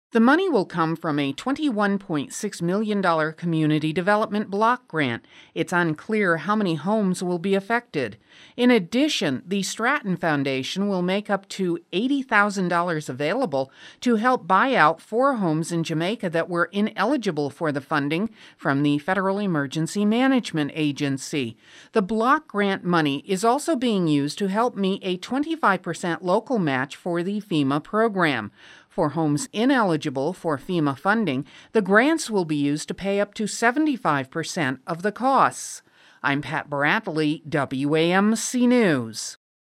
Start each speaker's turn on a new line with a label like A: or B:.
A: The money will come from a $21.6 million community development block grant. It's unclear how many homes will be affected. In addition, the Stratton Foundation will make up to $80,000 available to help buy out 4 homes in Jamaica that were ineligible for the funding from the Federal Emergency Management Agency. The block grant money is also being used to help meet a 25% local match for the FEMA program. For homes ineligible for FEMA funding, the grants will be used to pay up to 75% of the costs. I'm Pat Bradley, WAMC News.